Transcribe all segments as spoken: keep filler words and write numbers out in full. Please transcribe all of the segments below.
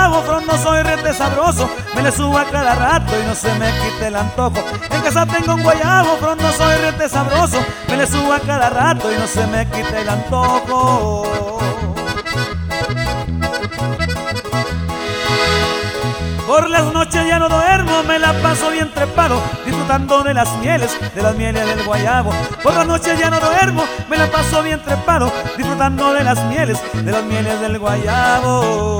guayabo, frondoso y rete sabroso, me le subo a cada rato y no se me quite el antojo. En casa tengo un guayabo, frondoso y rete sabroso, me le subo a cada rato y no se me quite el antojo. Por las noches ya no duermo, me la paso bien trepado, disfrutando de las mieles, de las mieles del guayabo. Por las noches ya no duermo, me la paso bien trepado, disfrutando de las mieles, de las mieles del guayabo.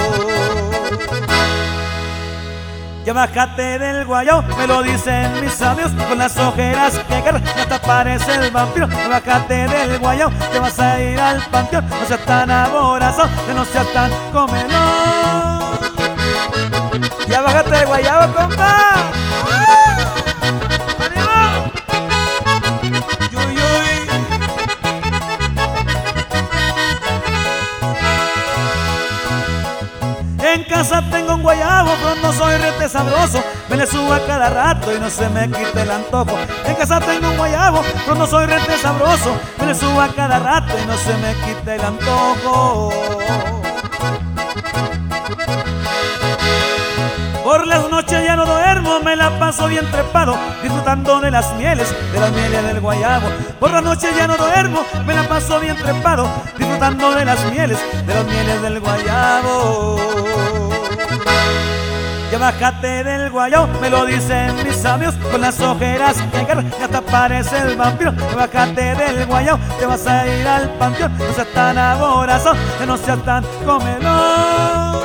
Ya bájate del guayabo, me lo dicen mis amigos, con las ojeras que agarra, hasta parece el vampiro. Ya bájate del guayabo, te vas a ir al panteón, no seas tan aborazado, que no seas tan comelón. Ya bájate del guayabo, compa. ¡Ánimo! Yuy, yuy. En casa tengo un guayabo, frondoso y rete sabroso, me le subo a cada rato y no se me quite el antojo. En casa tengo un guayabo, frondoso y rete sabroso, me le subo a cada rato y no se me quite el antojo. Por las noches ya no duermo, me la paso bien trepado, disfrutando de las mieles, de las mieles del guayabo. Por las noches ya no duermo, me la paso bien trepado, disfrutando de las mieles, de las mieles del guayabo. Ya bájate del guayabo, me lo dicen mis amigos, con las ojeras que agarra, ya hasta parece el vampiro. Ya bájate del guayabo, te vas a ir al panteón, no seas tan aborazado, que no seas tan comelón.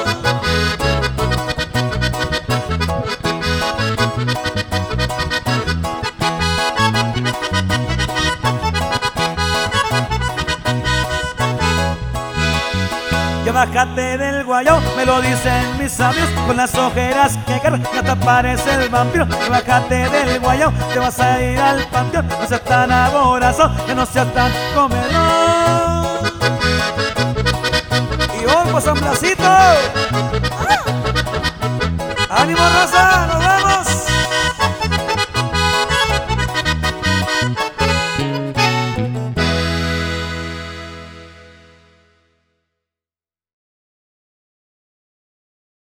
Ya bájate del guayabo, me lo dicen mis amigos, con las ojeras que agarra, ya te parece el vampiro. Ya bájate del guayabo, te vas a ir al panteón, no seas tan aborazado, que no seas tan comelón. Y hoy pues San Blasito. ¡Ánimo, raza!